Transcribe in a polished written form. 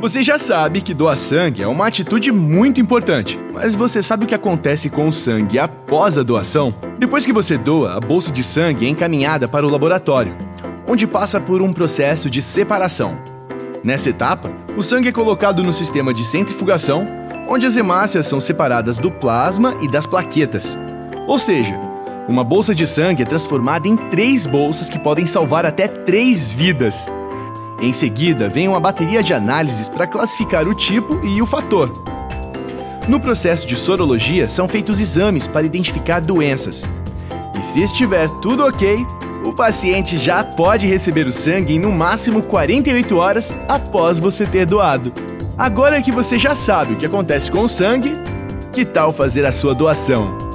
Você já sabe que doar sangue é uma atitude muito importante, mas você sabe o que acontece com o sangue após a doação? Depois que você doa, a bolsa de sangue é encaminhada para o laboratório, onde passa por um processo de separação. Nessa etapa, o sangue é colocado no sistema de centrifugação, onde as hemácias são separadas do plasma e das plaquetas. Ou seja, uma bolsa de sangue é transformada em 3 bolsas que podem salvar até 3 vidas. Em seguida, vem uma bateria de análises para classificar o tipo e o fator. No processo de sorologia, são feitos exames para identificar doenças. E se estiver tudo ok, o paciente já pode receber o sangue em no máximo 48 horas após você ter doado. Agora que você já sabe o que acontece com o sangue, que tal fazer a sua doação?